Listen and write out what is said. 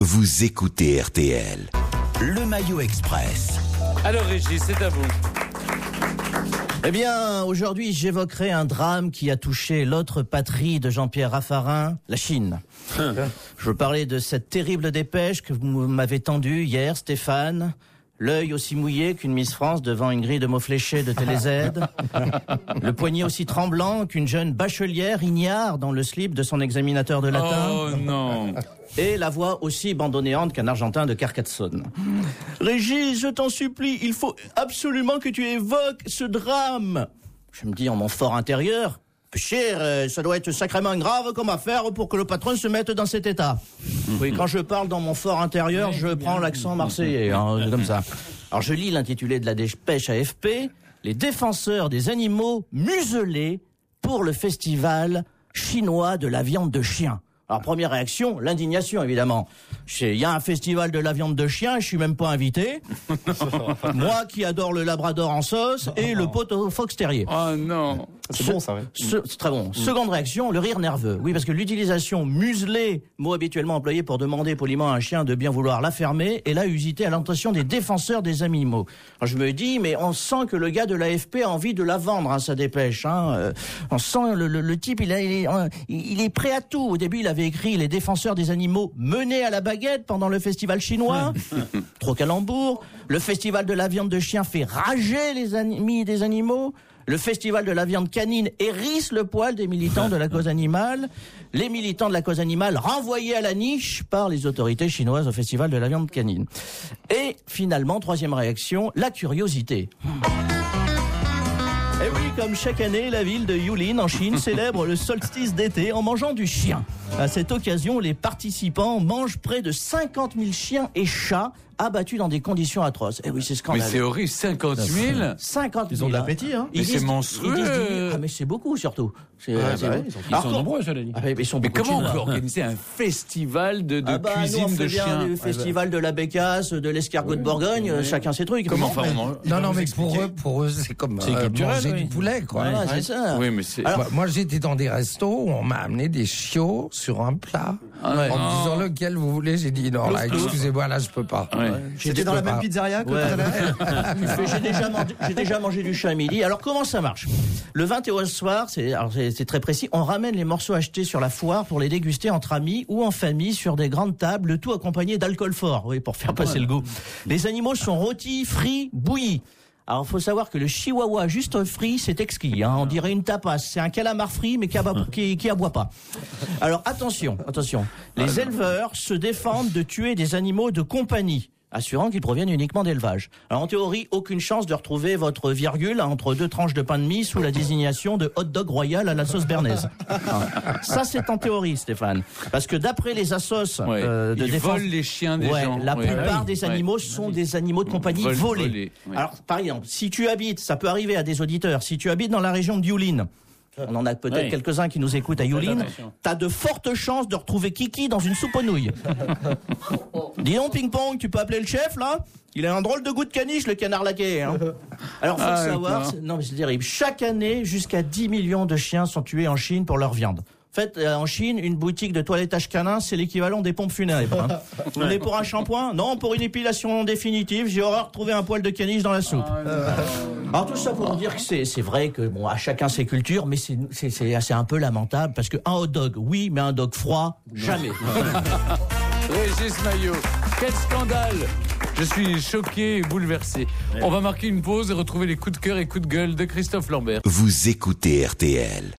Vous écoutez RTL. Le Maillot Express. Alors Régis, c'est à vous. Eh bien, aujourd'hui, j'évoquerai un drame qui a touché l'autre patrie de Jean-Pierre Raffarin, la Chine. Je veux parler de cette terrible dépêche que vous m'avez tendue hier, Stéphane. L'œil aussi mouillé qu'une Miss France devant une grille de mots fléchés de Télé-Z. Le poignet aussi tremblant qu'une jeune bachelière ignare dans le slip de son examinateur de latin. Oh non. Et la voix aussi bandonnéante qu'un Argentin de Carcassonne. Régis, je t'en supplie, il faut absolument que tu évoques ce drame. Je me dis en mon fort intérieur, cher, ça doit être sacrément grave comme affaire pour que le patron se mette dans cet état. Oui, quand je parle dans mon fort intérieur, je prends l'accent marseillais, comme ça. Alors je lis l'intitulé de la dépêche AFP, les défenseurs des animaux muselés pour le festival chinois de la viande de chien. Alors première réaction, l'indignation évidemment. Il y a un festival de la viande de chien, je suis même pas invité. Moi qui adore le labrador en sauce et le pot au fox terrier. Oh non. C'est bon ça, oui. C'est très bon. Seconde réaction, le rire nerveux. Oui, parce que l'utilisation muselé, mot habituellement employé pour demander poliment à un chien de bien vouloir la fermer, est là usité à l'intention des défenseurs des animaux. Alors je me dis, mais on sent que le gars de l'AFP a envie de la vendre, sa dépêche. On sent le type, il est prêt à tout. Au début, il avait écrit les défenseurs des animaux menés à la baguette pendant le festival chinois. Trop calembour. Le festival de la viande de chien fait rager les amis des animaux. Le festival de la viande canine hérisse le poil des militants de la cause animale. Les militants de la cause animale renvoyés à la niche par les autorités chinoises au festival de la viande canine. Et finalement, troisième réaction, la curiosité. Et oui, comme chaque année, la ville de Yulin, en Chine, célèbre le solstice d'été en mangeant du chien. À cette occasion, les participants mangent près de 50 000 chiens et chats abattus dans des conditions atroces. Eh oui, c'est scandaleux. Mais c'est horrible, 50 000 50 000. Ils ont de l'appétit, hein. Mais c'est monstrueux. Ah, mais c'est beaucoup, surtout. Ils sont nombreux, je l'ai dit. Ils sont Mais beaucoup comment de on Chinois. peut organiser un festival de Nous, on cuisine fait de bien chiens? le festival de la bécasse, de l'escargot de Bourgogne, chacun ses trucs. Comment enfin on mange? Non, mais pour eux, c'est comme manger du poulet, quoi. Voilà, c'est ça. Oui, mais c'est... Alors, Moi, j'étais dans des restos où on m'a amené des chiots sur un plat. En me disant lequel vous voulez, j'ai dit non, là, excusez-moi, là, je peux pas. Ouais. J'étais dans la même pizzeria que tout à l'heure. J'ai déjà mangé du chat à midi. Alors comment ça marche? Le 21 soir, c'est très précis, on ramène les morceaux achetés sur la foire pour les déguster entre amis ou en famille sur des grandes tables, le tout accompagné d'alcool fort, oui, pour faire passer le goût. Les animaux sont rôtis, frits, bouillis. Alors, faut savoir que le chihuahua juste frit, c'est exquis, on dirait une tapas. C'est un calamar frit, mais qui aboie pas. Alors, attention. Les éleveurs se défendent de tuer des animaux de compagnie, assurant qu'ils proviennent uniquement d'élevage. Alors, en théorie, aucune chance de retrouver votre virgule entre deux tranches de pain de mie sous la désignation de hot dog royal à la sauce bernaise. Ça, c'est en théorie, Stéphane. Parce que d'après les assos de Ils défense... volent les chiens des gens. La plupart des animaux sont des animaux de compagnie volés. Ouais. Alors, par exemple, si tu habites, ça peut arriver à des auditeurs, si tu habites dans la région de Yulin, on en a peut-être quelques-uns qui nous écoutent à Yulin, t'as de fortes chances de retrouver Kiki dans une soupe aux nouilles. Dis donc, ping-pong, tu peux appeler le chef, là? Il a un drôle de goût de caniche, le canard laqué. Alors, faut savoir, non mais c'est terrible, chaque année, jusqu'à 10 millions de chiens sont tués en Chine pour leur viande. En fait, en Chine, une boutique de toilettage canin, c'est l'équivalent des pompes funèbres. Vous venez pour un shampoing? Non, pour une épilation définitive, j'ai horreur de trouver un poil de caniche dans la soupe. Alors tout ça pour dire que c'est vrai que à chacun ses cultures, mais c'est un peu lamentable parce que un hot dog, oui, mais un dog froid, jamais. Régis Maillot, quel scandale! Je suis choqué et bouleversé. On va marquer une pause et retrouver les coups de cœur et coups de gueule de Christophe Lambert. Vous écoutez RTL.